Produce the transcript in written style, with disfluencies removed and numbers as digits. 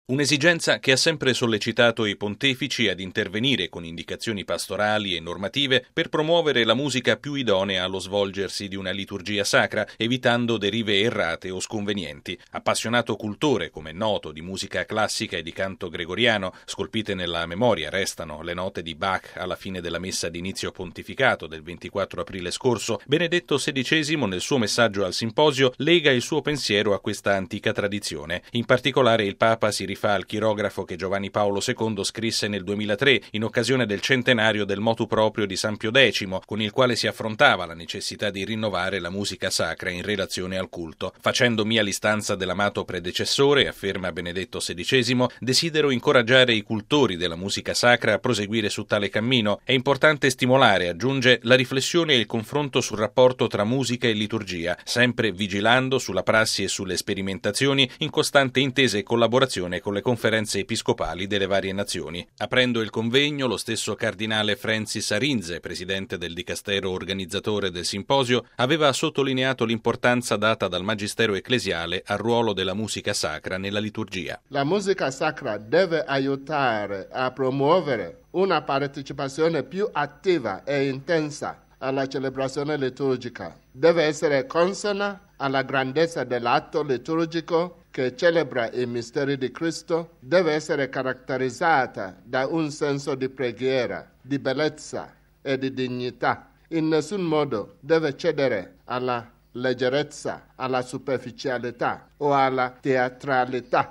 Un'esigenza che ha sempre sollecitato i pontefici ad intervenire con indicazioni pastorali e normative per promuovere la musica più idonea allo svolgersi di una liturgia sacra, evitando derive errate o sconvenienti. Appassionato cultore, come è noto, di musica classica e di canto gregoriano, scolpite nella memoria restano le note di Bach alla fine della messa d'inizio pontificato del 24 aprile scorso, Benedetto XVI nel suo messaggio al simposio lega il suo pensiero a questa antica tradizione. In particolare il Papa si rifà al chirografo che Giovanni Paolo II scrisse nel 2003 in occasione del centenario del motu proprio di San Pio X, con il quale si affrontava la necessità di rinnovare la musica sacra in relazione al culto. Facendo mia l'istanza dell'amato predecessore, afferma Benedetto XVI, desidero incoraggiare i cultori della musica sacra a proseguire su tale cammino. È importante stimolare, aggiunge, la riflessione e il confronto sul rapporto tra musica e liturgia, sempre vigilando sulla prassi e sulle sperimentazioni in costante intesa e collaborazione con le conferenze episcopali delle varie nazioni. Aprendo il convegno, lo stesso cardinale Francis Arinze, presidente del dicastero organizzatore del simposio, aveva sottolineato l'importanza data dal magistero ecclesiale al ruolo della musica sacra nella liturgia. La musica sacra deve aiutare a promuovere una partecipazione più attiva e intensa alla celebrazione liturgica. Deve essere consona alla grandezza dell'atto liturgico che celebra i misteri di Cristo, deve essere caratterizzata da un senso di preghiera, di bellezza e di dignità. In nessun modo deve cedere alla leggerezza, alla superficialità o alla teatralità.